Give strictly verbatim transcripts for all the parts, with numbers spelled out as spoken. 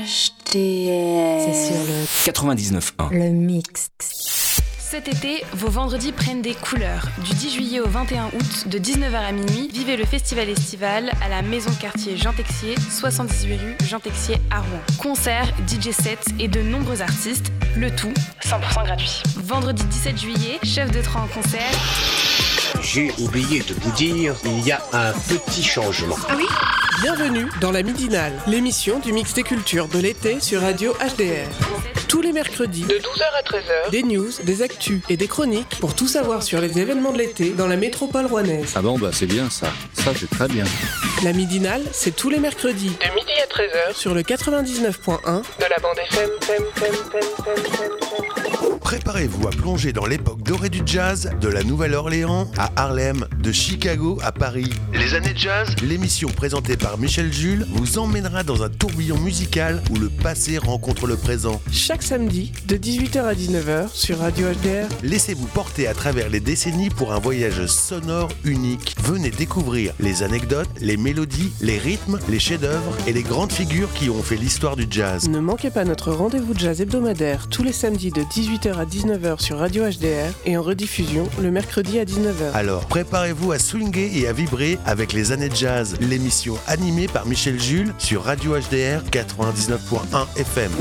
H D R. C'est sur le quatre-vingt-dix-neuf point un. Le mix. Cet été, vos vendredis prennent des couleurs. Du dix juillet au vingt et un août, de dix-neuf heures à minuit, vivez le festival estival à la maison quartier Jean Texier, soixante-dix-huit rue Jean Texier à Rouen. Concerts, D J sets et de nombreux artistes, le tout cent pour cent gratuit. Vendredi dix-sept juillet, chef de train en concert. J'ai oublié de vous dire, il y a un petit changement. Ah oui ? Bienvenue dans la Midinale, l'émission du mix des cultures de l'été sur Radio H D R. Tous les mercredis, de douze heures à treize heures, des news, des actus et des chroniques pour tout savoir sur les événements de l'été dans la métropole rouennaise. Ah bon, bah c'est bien ça. Ça, c'est très bien. La Midinale, c'est tous les mercredis, de midi à treize heures, sur le quatre-vingt-dix-neuf point un de la bande F M. F M, F M, F M, F M, F M. Préparez-vous à plonger dans l'époque dorée du jazz, de la Nouvelle-Orléans à Harlem, de Chicago à Paris. Les années jazz, l'émission présentée par Michel Jules vous emmènera dans un tourbillon musical où le passé rencontre le présent. Chaque samedi, de dix-huit heures à dix-neuf heures, sur Radio H D R. Laissez-vous porter à travers les décennies pour un voyage sonore unique. Venez découvrir les anecdotes, les mélodies, les rythmes, les chefs-d'œuvre et les grandes figures qui ont fait l'histoire du jazz. Ne manquez pas notre rendez-vous de jazz hebdomadaire tous les samedis de dix-huit heures à dix-neuf heures sur Radio H D R et en rediffusion le mercredi à dix-neuf heures. Alors préparez-vous à swinguer et à vibrer avec les années jazz, l'émission animée par Michel Jules sur Radio H D R quatre-vingt-dix-neuf point un F M.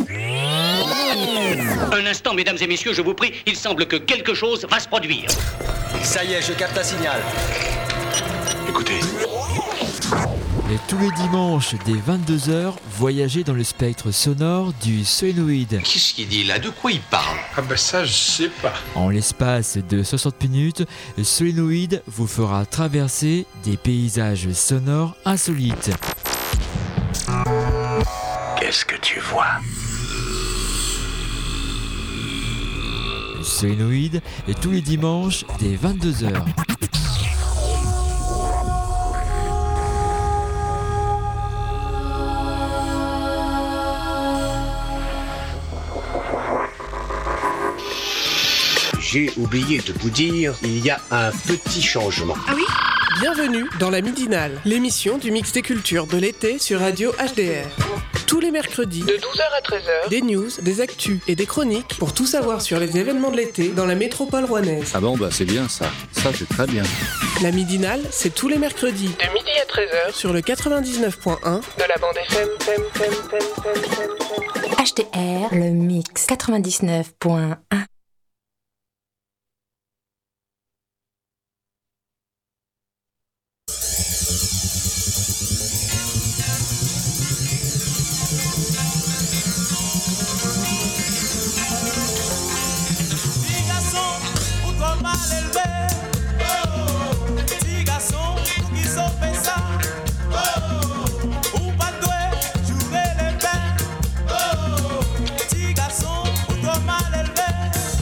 Un instant, mesdames et messieurs, je vous prie, il semble que quelque chose va se produire. Ça y est, je capte un signal. Écoutez. Et tous les dimanches, dès vingt-deux heures, voyagez dans le spectre sonore du solénoïde. Qu'est-ce qu'il dit là? De quoi il parle? Ah bah ça, je sais pas. En l'espace de soixante minutes, le solénoïde vous fera traverser des paysages sonores insolites. Qu'est-ce que tu vois? Le solénoïde est tous les dimanches, dès vingt-deux heures. J'ai oublié de vous dire, il y a un petit changement. Ah oui ? Bienvenue dans la Midinale, l'émission du mix des cultures de l'été sur Radio H D R. Tous les mercredis, de douze heures à treize heures, des news, des actus et des chroniques pour tout savoir sur les événements de l'été dans la métropole rouennaise. Ah bon, bah c'est bien ça. Ça, c'est très bien. La Midinale, c'est tous les mercredis, de midi à treize heures, sur le quatre-vingt-dix-neuf point un de la bande F M. F M, F M, F M, F M, F M. H D R, le mix quatre-vingt-dix-neuf point un. Petit garçon, pour toi mal élevé.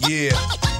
Yeah.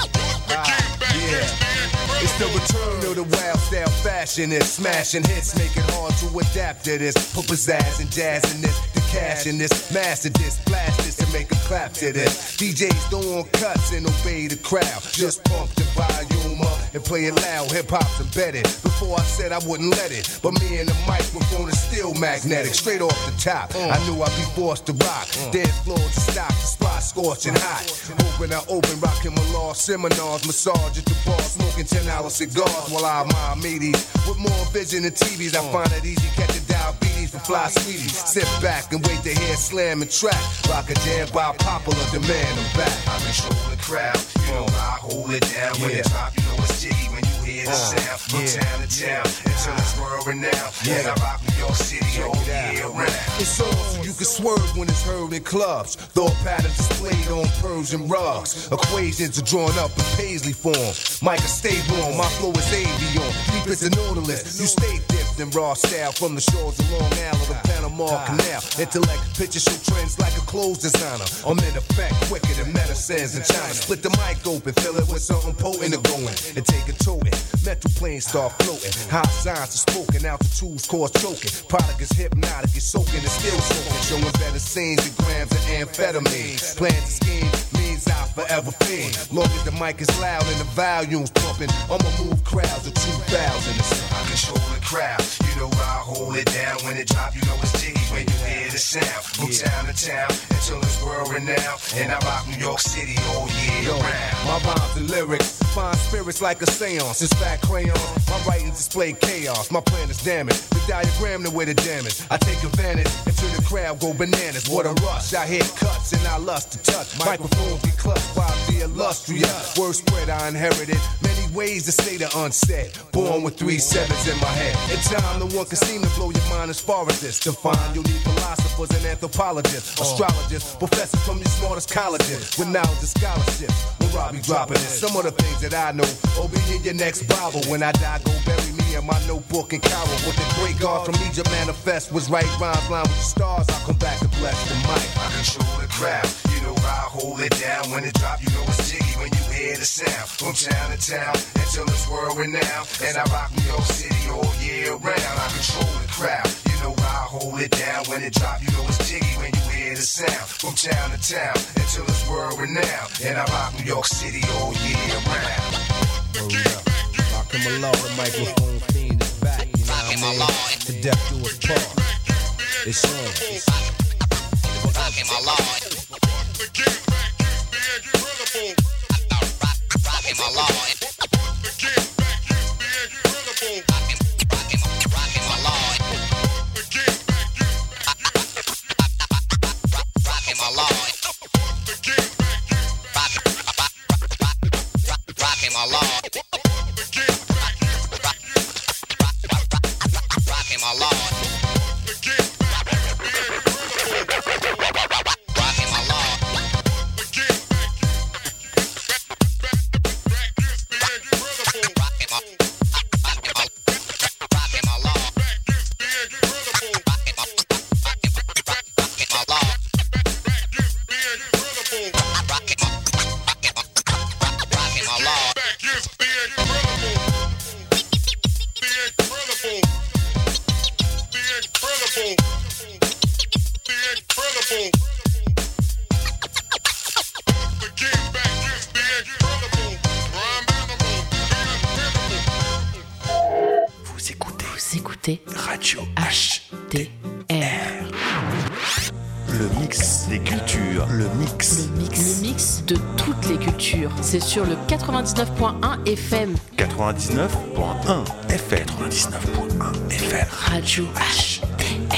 Ah, yeah. It's the return of the wild style fashion. It's smashing hits, make it hard to adapt to this. Put pizzazz and jazz in this, the cash in this, master this, blast this and make a clap to this. D Js don't want cuts and obey the crowd. Just pump the volume up and play it loud. Hip hop's embedded. Before I said I wouldn't let it, but me and the microphone is still magnetic. Straight off the top, I knew I'd be forced to rock. Dance floor to stop, the spot scorching hot. Open, I open, rocking my law seminars, massage at the bar, smoking ten dollar cigars while I admire meaties. With more vision than T Vs, I find it easy catching diabetes for fly sweeties. Sit back and wait to hear slam and track. Rock a jam by popular demand. I'm back. I control the crowd, you know I hold it down. When it drop, you know it's jiggy when you hear the sound. From town to town until it's world renowned. And I rock New York City all year round. It's on so you can swerve when it's heard in clubs. Thought patterns displayed on Persian rugs. Equations are drawn up in Paisley form. Micah stay warm, my flow is avion. Deep as the Nautilus, you stay dipped in raw style. From the shores of Long Island to Panama Canal. Intellect picture show trends like a clothes designer. I'm in effect quicker than medicines in China. Split the mic open, fill it with something potent to go in. And take a toting. Metal planes start floating. High signs are spoken, altitudes cause choking. Product is hypnotic, it's soaking, it's still soaking. Showing better scenes than grams of amphetamine. Plans to scheme means I forever fiend. Long as the mic is loud and the volume's pumping, I'ma move crowds of two thousand. I control the crowd, you know I hold it down. When it drop, you know it's jiggy when you hear the sound. From town to town until it's world renowned. And I rock New York City all year round. My rhymes and lyrics find spirits like a seance. It's fat crayon, my writings display chaos. My plan is damaged, the diagram the way the damage. I take advantage until the crowd go bananas. What a rush, I hit cuts and I lust to touch. Microphones be clutched by the illustrious. Word spread I inherited, many ways to say the unsaid. Born with three sevens in my head. In time no one can seem to blow your mind as far as this. To find you'll need philosophers and anthropologists, astrologists, professors from the smartest colleges with knowledge and scholarships. When Robbie dropping this, some of the things that I know will be in your next Bible. When I die, go bury me in my notebook and Cairo. What the great God from Egypt manifest was right rhymes line with the stars. I'll come back to bless the mic. I control the crowd, you know I hold it down. When it drop, you know it's jiggy when you hear the sound. From town to town until it's world renowned. And I rock New York City all year round. I control the crowd, you know I hold it down. When it drop, you know it's jiggy when you hear the sound. From town to town until it's world renowned. And I rock New York City all year round. Rock him along, the microphone fiend is back, you know what I mean? To death do us part. It's on. Rock him along. Rock him along. Radio H D R. Le mix des cultures. Le mix. Le mix. Le mix de toutes les cultures. C'est sur le quatre-vingt-dix-neuf point un F M. quatre-vingt-dix-neuf point un F M. quatre-vingt-dix-neuf point un F M. Radio H D R.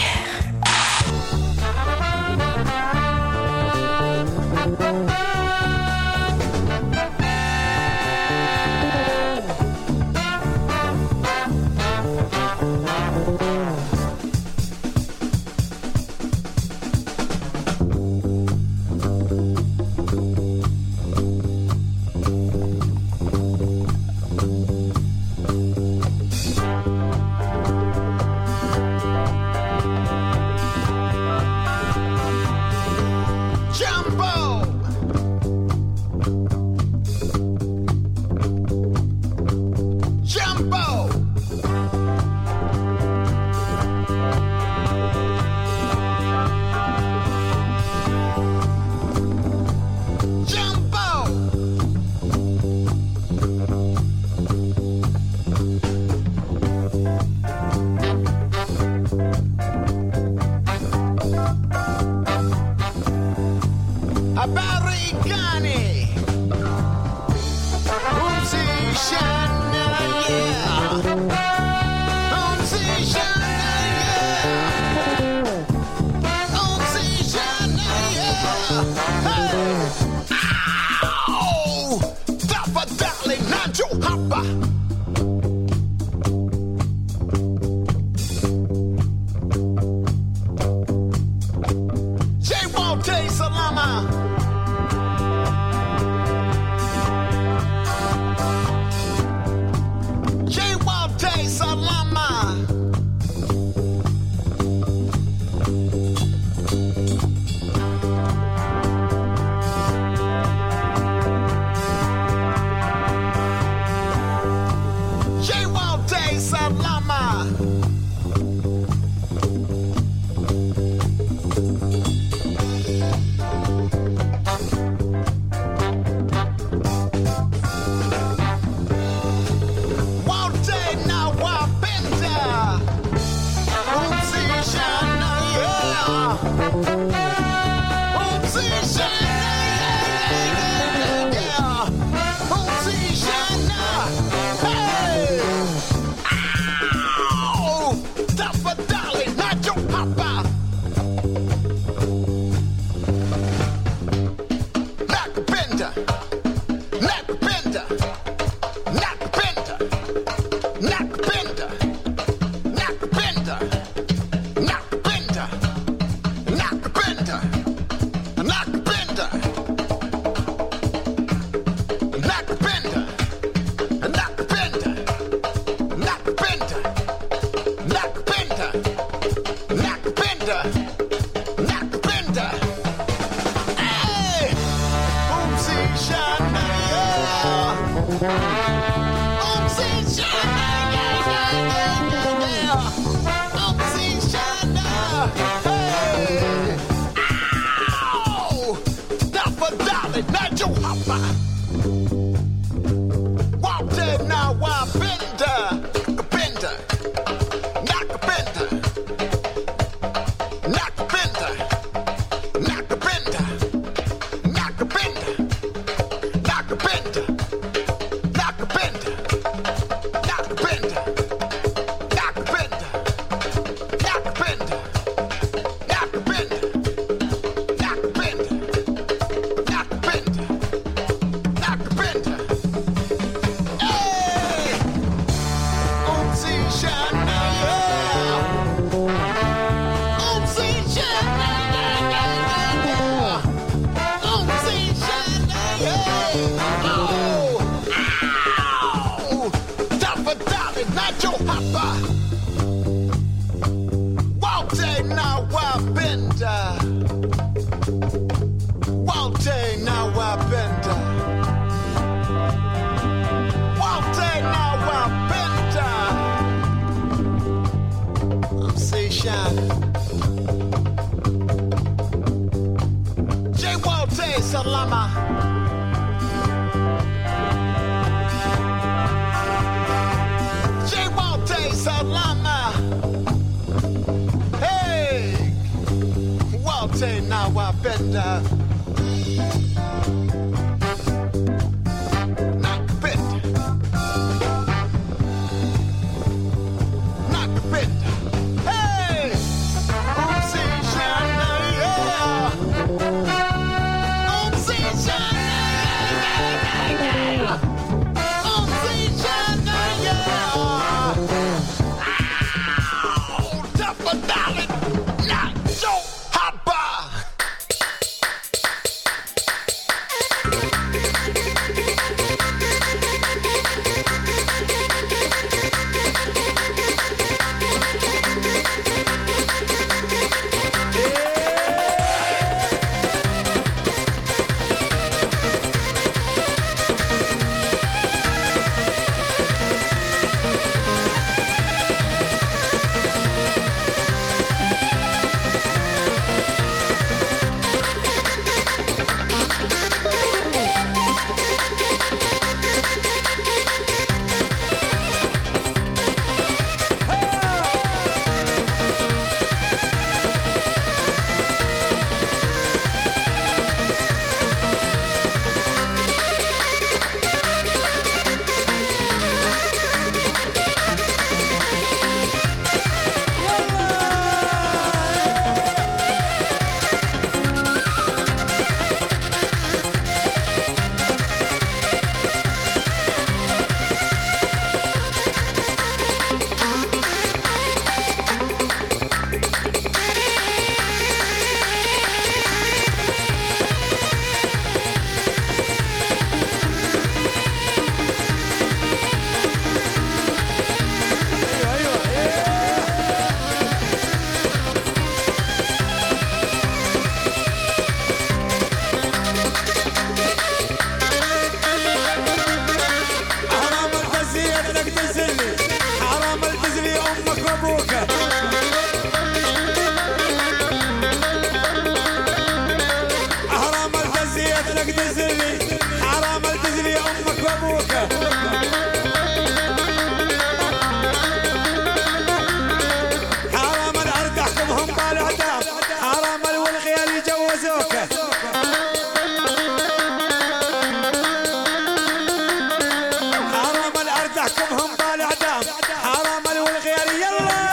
Americani. Umsi shana, yeah. Umsi shana, yeah. Umsi shana, yeah. Hey. Ow! Dapper darling, Nacho Hopper. Salama. J-Walter Salama. J-Walter Salama. جوزوك حرام الارض احكمهم بالاعدام حرام والغيال يجوزوك حرام الارض احكمهم بالاعدام حرام والغيال يلا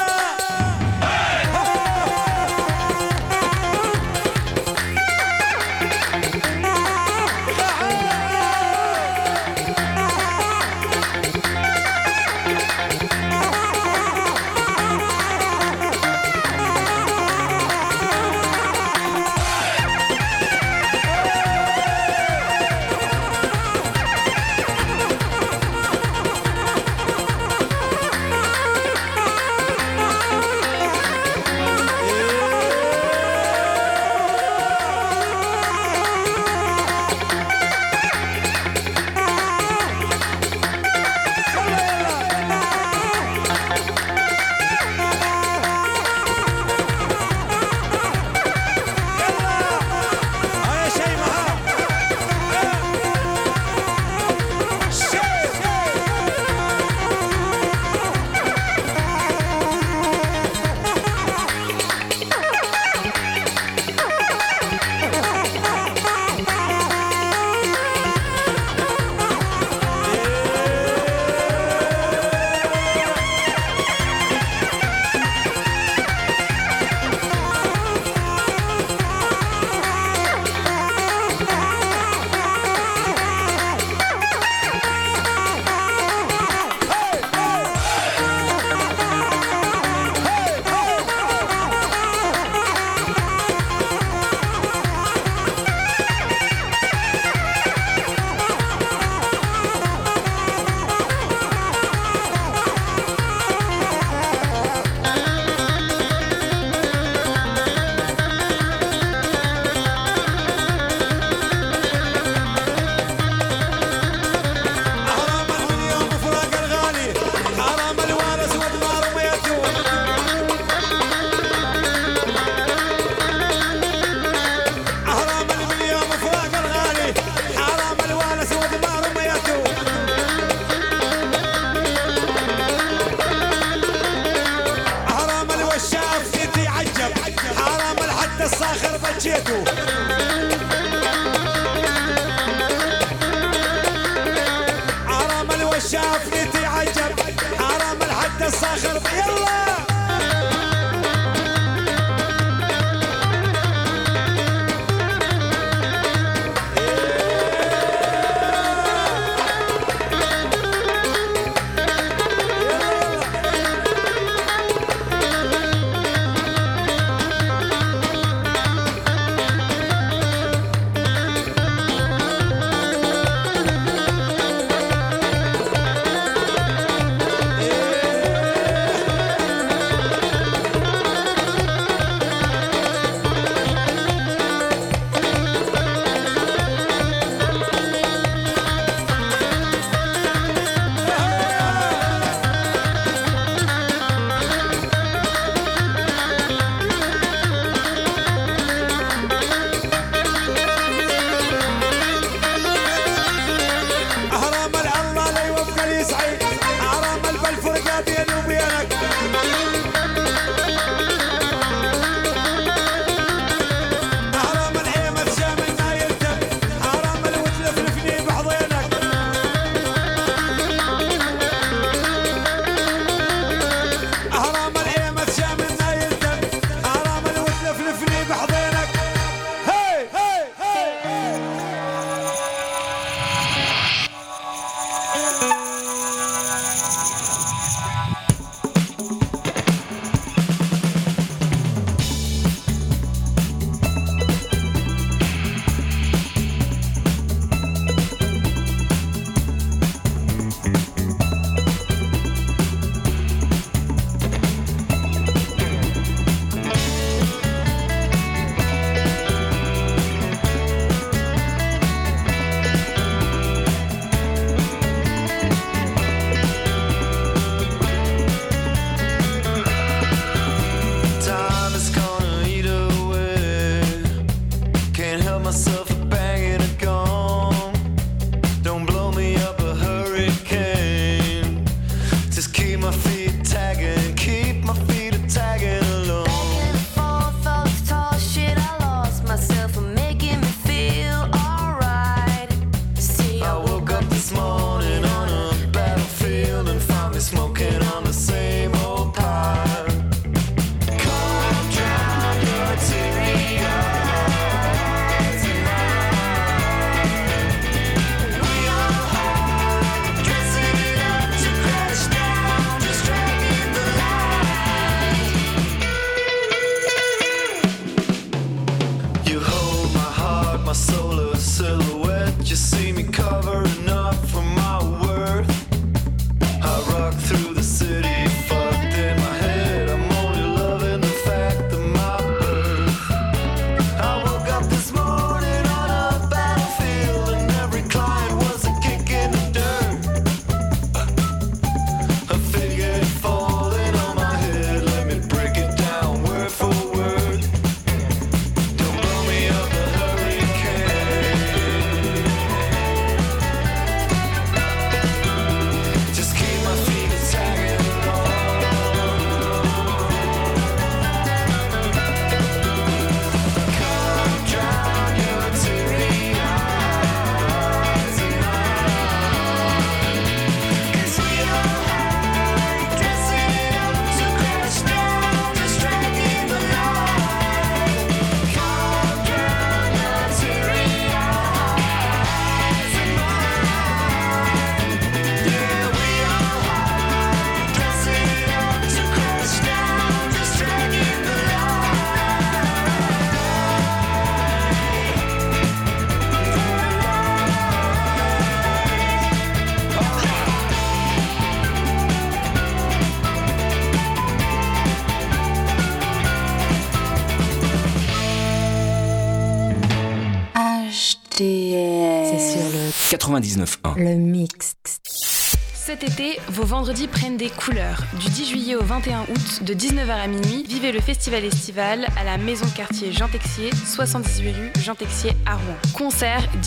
H D R. C'est sur le quatre-vingt-dix-neuf point un. Le mix. Cet été, vos vendredis prennent des couleurs. Du dix juillet au vingt et un août, de dix-neuf heures à minuit, vivez le festival estival à la maison quartier Jean Texier, soixante-dix-huit rue Jean Texier à Rouen. Concerts,